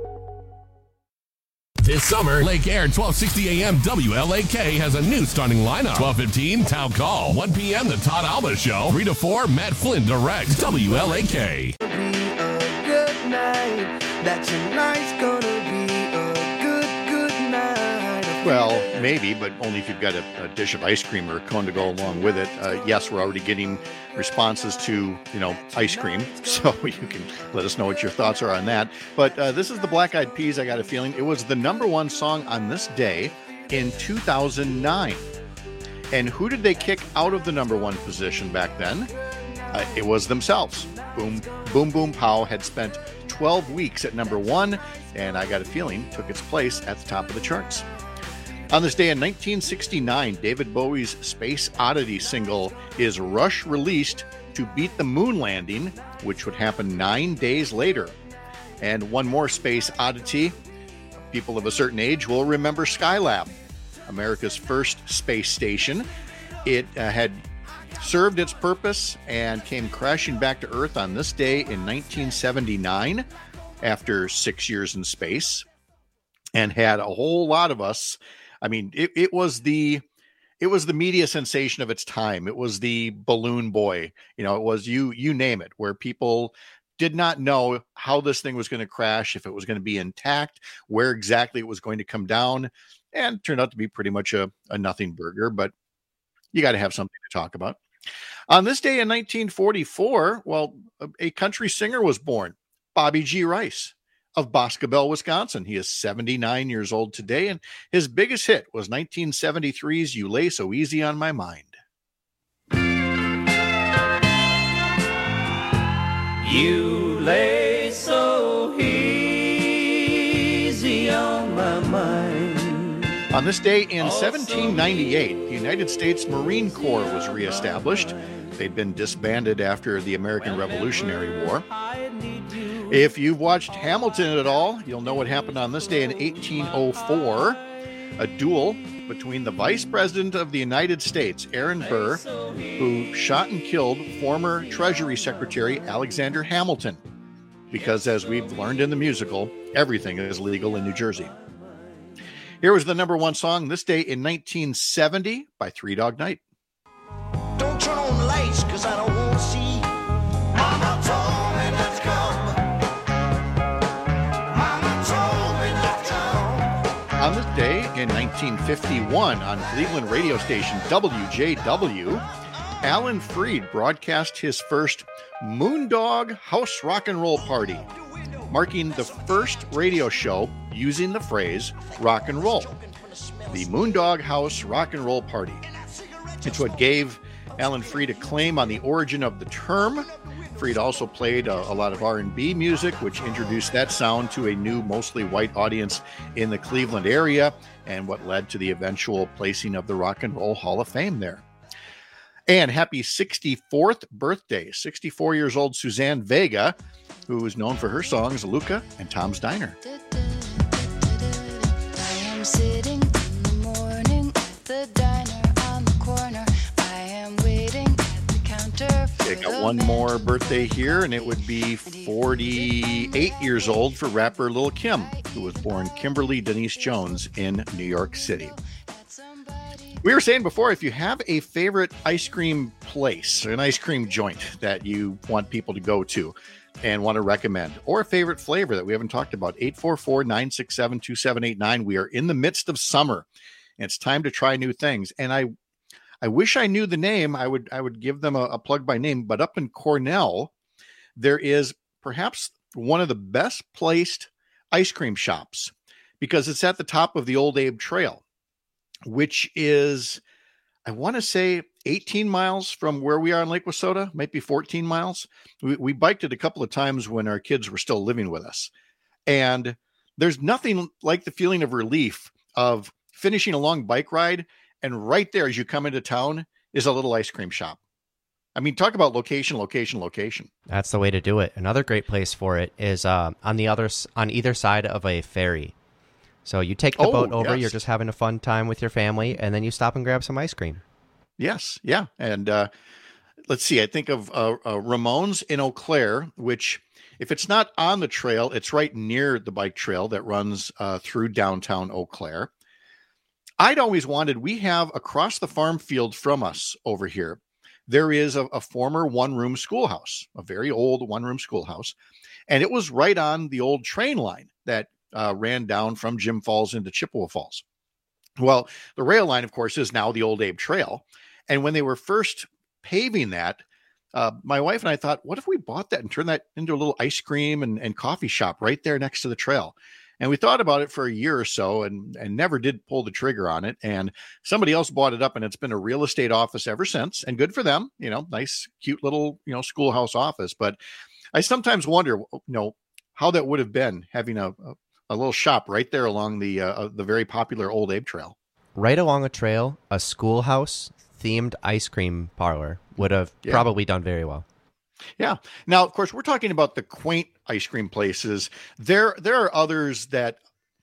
This summer, Lake Air 1260 AM WLAK has a new starting lineup. 12:15 Town Call. 1 p.m. The Todd Alba Show. 3 to 4 Matt Flynn directs WLAK. Be a good night. That tonight's gonna be a good night. Well, maybe, but only if you've got a dish of ice cream or a cone to go along with it. Yes, we're already getting responses to, ice cream, so you can let us know what your thoughts are on that. But this is the Black Eyed Peas, I got a feeling. It was the number one song on this day in 2009. And who did they kick out of the number one position back then? It was themselves. Boom, Boom Boom Pow had spent 12 weeks at number one, and I got a feeling took its place at the top of the charts. On this day in 1969, David Bowie's Space Oddity single Is Rush released to beat the moon landing, which would happen 9 days later. And one more Space Oddity. People of a certain age will remember Skylab, America's first space station. It had served its purpose and came crashing back to Earth on this day in 1979 after 6 years in space, and had a whole lot of us. I mean, it was the media sensation of its time. It was the balloon boy. It was you name it, where people did not know how this thing was going to crash, if it was going to be intact, where exactly it was going to come down, and it turned out to be pretty much a nothing burger, but you got to have something to talk about. On this day in 1944, a country singer was born, Bobby G. Rice of Boscobel, Wisconsin. He is 79 years old today, and his biggest hit was 1973's You Lay So Easy on My Mind. You lay so easy on my mind. On this day in 1798, the United States Marine Corps was reestablished. They'd been disbanded after the American Revolutionary War. If you've watched Hamilton at all, you'll know what happened on this day in 1804. A duel between the Vice President of the United States, Aaron Burr, who shot and killed former Treasury Secretary Alexander Hamilton. Because as we've learned in the musical, everything is legal in New Jersey. Here was the number one song this day in 1970 by Three Dog Night. Don't turn on the lights, cause I don't want to see. Mama told me not to come. Mama told me not to come. On this day in 1951, on Cleveland radio station WJW, Alan Freed broadcast his first Moondog House Rock and Roll Party, marking the first radio show using the phrase rock and roll. The Moondog House Rock and Roll Party. It's what gave Alan Freed a claim on the origin of the term. Freed also played a lot of R&B music, which introduced that sound to a new, mostly white audience in the Cleveland area, and what led to the eventual placing of the Rock and Roll Hall of Fame there. And happy 64th birthday, 64 years old Suzanne Vega, who is known for her songs Luca and Tom's Diner. I am sitting in the morning at the diner on the corner. I am waiting at the counter. They got one more birthday here, and it would be 48 years old for rapper Lil' Kim, who was born Kimberly Denise Jones in New York City. We were saying before, if you have a favorite ice cream place, an ice cream joint that you want people to go to, and want to recommend, or a favorite flavor that we haven't talked about, 844-967-2789. We are in the midst of summer, and it's time to try new things. And I wish I knew the name. I would give them a plug by name, but up in Cornell, there is perhaps one of the best placed ice cream shops because it's at the top of the Old Abe Trail, which is, I want to say 18 miles from where we are in Lake Wissota, might be 14 miles. We biked it a couple of times when our kids were still living with us. And there's nothing like the feeling of relief of finishing a long bike ride. And right there, as you come into town, is a little ice cream shop. I mean, talk about location. That's the way to do it. Another great place for it is on either side of a ferry. So you take the boat over, You're just having a fun time with your family, and then you stop and grab some ice cream. Yes, yeah. And let's see, I think of Ramone's in Eau Claire, which if it's not on the trail, it's right near the bike trail that runs through downtown Eau Claire. I'd always wanted, we have across the farm field from us over here, there is a former one-room schoolhouse, a very old one-room schoolhouse. And it was right on the old train line that ran down from Jim Falls into Chippewa Falls. Well, the rail line, of course, is now the Old Abe Trail. And when they were first paving that, my wife and I thought, what if we bought that and turned that into a little ice cream and coffee shop right there next to the trail? And we thought about it for a year or so and never did pull the trigger on it. And somebody else bought it up, and it's been a real estate office ever since. And good for them, nice, cute little, schoolhouse office. But I sometimes wonder, how that would have been having a little shop right there along the very popular Old Abe Trail. Right along a trail, a schoolhouse themed ice cream parlor would have probably done very well. Yeah. Now, of course, we're talking about the quaint ice cream places. There are others that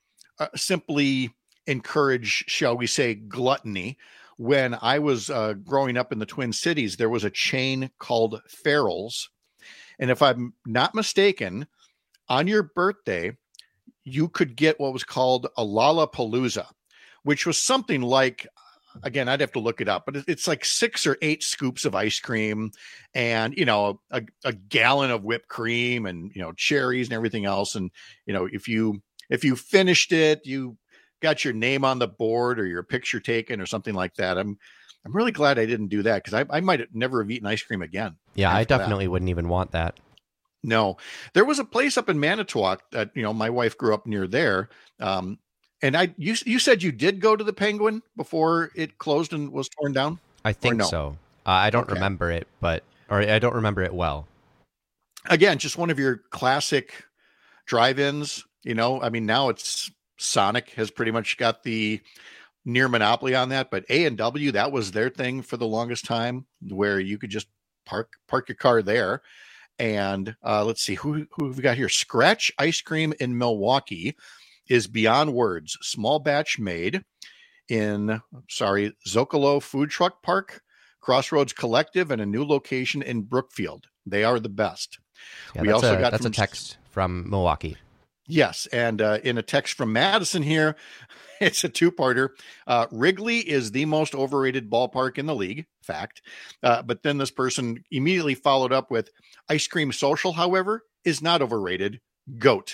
simply encourage, shall we say, gluttony. When I was growing up in the Twin Cities, there was a chain called Farrell's. And if I'm not mistaken, on your birthday, you could get what was called a Lollapalooza, which was something like, again, I'd have to look it up, but it's like 6 or 8 scoops of ice cream and, a gallon of whipped cream and, cherries and everything else. And, if you finished it, you got your name on the board or your picture taken or something like that. I'm really glad I didn't do that because I might never have eaten ice cream again. Yeah, I definitely wouldn't even want that. No, there was a place up in Manitowoc that, my wife grew up near there. And you said you did go to the Penguin before it closed and was torn down? I think so. I don't remember it, I don't remember it well. Again, just one of your classic drive-ins, now it's Sonic has pretty much got the near monopoly on that, but A&W, that was their thing for the longest time where you could just park your car there. And let's see, who have we got here? Scratch Ice Cream in Milwaukee is beyond words. Small batch made in, Zocalo Food Truck Park, Crossroads Collective, and a new location in Brookfield. They are the best. Yeah, we also got a text from Milwaukee. Yes, and in a text from Madison here, it's a two-parter. Wrigley is the most overrated ballpark in the league, fact. But then this person immediately followed up with, Ice Cream Social, however, is not overrated. GOAT.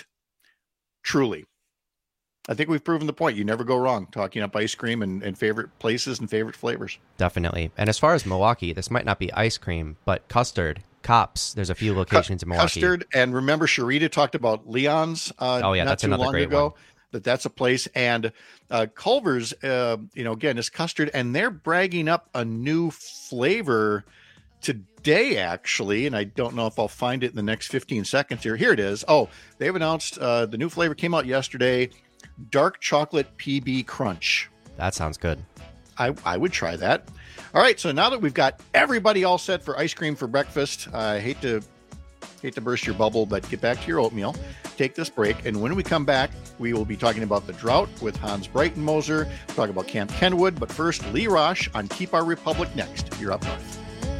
Truly. I think we've proven the point. You never go wrong talking up ice cream and favorite places and favorite flavors. Definitely. And as far as Milwaukee, this might not be ice cream, but custard. Kops. There's a few locations in Milwaukee. Custard, and remember Sharita talked about Leon's that's another great one. That's a place. And Culver's, again, is custard, and they're bragging up a new flavor today, actually, and I don't know if I'll find it in the next 15 seconds here. Here it is. Oh, they've announced the new flavor came out yesterday, Dark Chocolate PB Crunch. That sounds good. I would try that. All right, so now that we've got everybody all set for ice cream for breakfast, I hate to burst your bubble, but get back to your oatmeal. Take this break, and when we come back, we will be talking about the drought with Hans Breitenmoser, talk about Camp Kenwood, but first, Lee Rosh on Keep Our Republic Next. You're up north.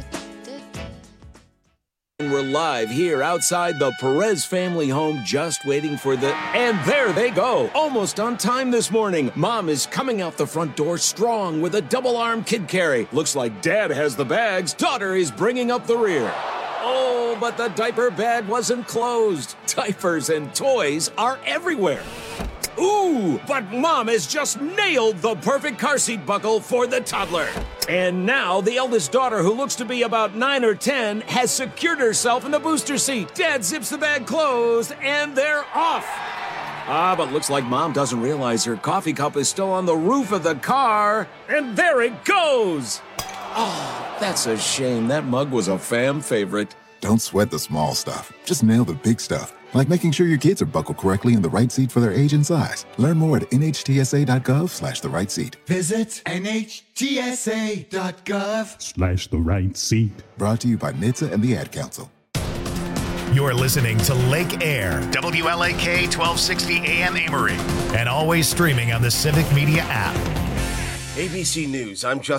We're live here outside the Perez family home, just waiting for and there they go, almost on time this morning. Mom is coming out the front door strong with a double-arm kid carry. Looks like Dad has the bags. Daughter is bringing up the rear. Oh, but the diaper bag wasn't closed. Diapers and toys are everywhere. Ooh, but Mom has just nailed the perfect car seat buckle for the toddler. And now the eldest daughter, who looks to be about 9 or 10, has secured herself in the booster seat. Dad zips the bag closed, and they're off. But looks like Mom doesn't realize her coffee cup is still on the roof of the car. And there it goes. Oh, that's a shame. That mug was a fam favorite. Don't sweat the small stuff. Just nail the big stuff. Like making sure your kids are buckled correctly in the right seat for their age and size. Learn more at nhtsa.gov/the right seat. Visit nhtsa.gov/the right seat. Brought to you by NHTSA and the Ad Council. You're listening to Lake Air, WLAK 1260 AM Amory, and always streaming on the Civic Media app. ABC News, I'm Justin.